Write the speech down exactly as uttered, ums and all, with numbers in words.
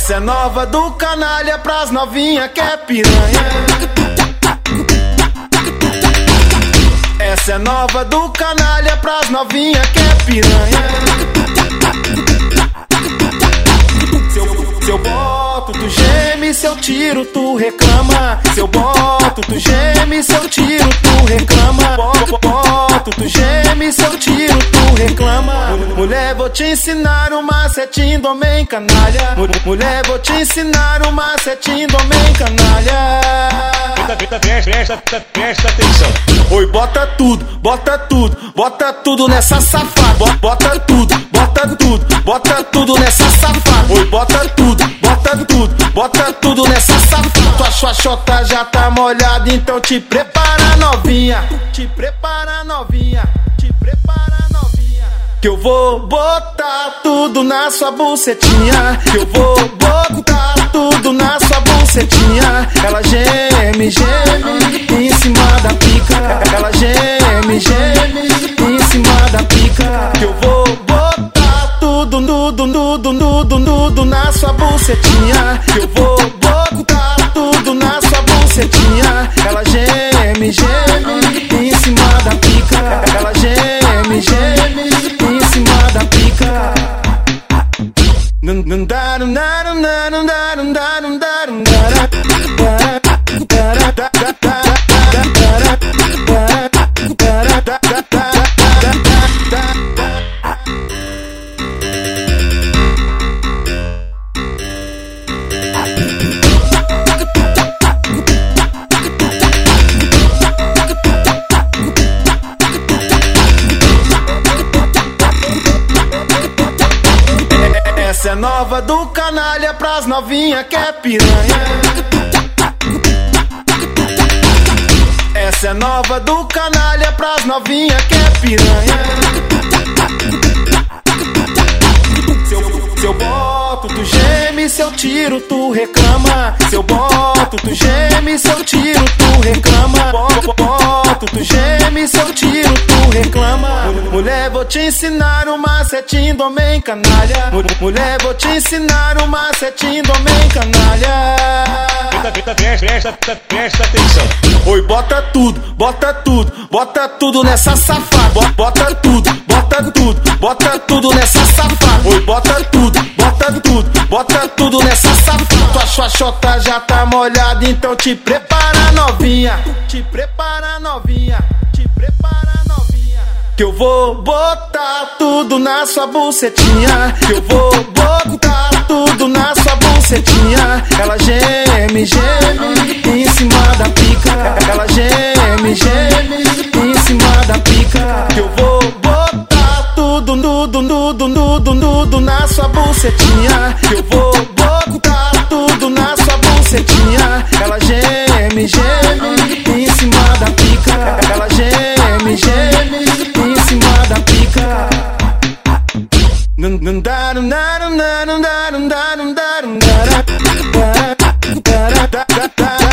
Essa é nova do canalha pras novinha que é piranha. Essa é nova do canalha pras novinha que é piranha. Se eu, se eu boto, tu geme, se eu tiro, tu reclama. Se eu boto, tu geme, se eu tiro, tu reclama. Boto, tu geme, se eu tiro, tu reclama. Mulher, vou te ensinar um macetinho do homem canalha. Mulher, vou te ensinar um macetinho do homem canalha. Presta, presta, presta, presta atenção. Oi, bota tudo, bota tudo, bota tudo nessa safada. Bota tudo, bota tudo, bota tudo nessa safada. Oi, bota tudo, bota tudo, bota tudo nessa safada. Tua xoxota já tá molhada, então te prepara novinha. Te prepara novinha, te prepara novinha. Que eu vou botar tudo na sua bucetinha. Que eu vou botar tudo na sua bucetinha. Ela geme, geme em cima da pica. Ela geme, geme em cima da pica. Que eu vou botar tudo nudo, nudo, nudo, nudo na sua bucetinha. Que eu vou botar tudo na sua bucetinha. Ela geme, geme em cima da pica. Ela geme, geme em cima da pica. Essa é nova do canalha pras novinha que é piranha. Essa é nova do canalha pras novinha que é piranha. Se eu, se eu boto, tu geme, se eu tiro, tu reclama. Se eu boto, tu geme, se eu tiro, tu reclama. Boto, tu geme, se eu tiro, tu reclama. Mulher, vou te ensinar um macetinho do homem canalha. Mulher, vou te ensinar um macetinho do homem canalha. Presta, presta, presta, presta atenção. Oi, bota tudo, bota tudo, bota tudo nessa safada. Bota tudo, bota tudo, bota tudo nessa safada. Oi, bota tudo, bota tudo, bota tudo nessa safada. Tua xoxota já tá molhada, então te prepara novinha. Te prepara novinha, te prepara novinha. Que eu vou botar tudo na sua bucetinha. Que eu vou botar tudo na sua bucetinha. Ela geme, geme em cima da pica. Ela geme, geme em cima da pica. Que eu vou botar tudo nudo, nudo, nudo, nudo na sua bucetinha. Que eu vou botar tudo na sua bucetinha. Ela geme, geme em cima da pica. Ela geme, geme em cima da pica. Num num da num da num da num da num da num da num da.